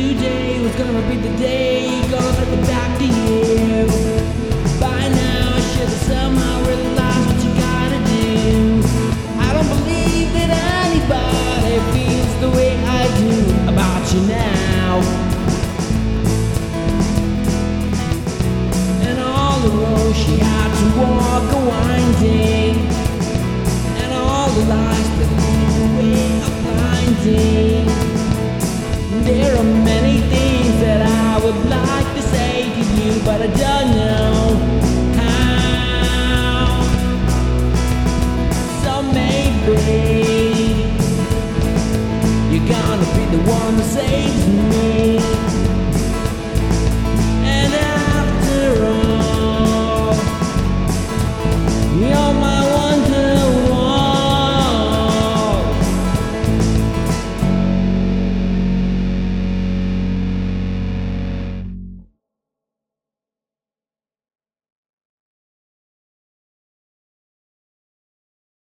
today was gonna be the day, gonna let me back to you. By now I should have somehow realized what you gotta do. I don't believe that anybody feels the way I do about you now. And all the roads she had to walk are winding, and all the lies that lead the way are blinding. There are many things that I would like to say to you, but I don't know how. So maybe you're gonna be the one that saves me.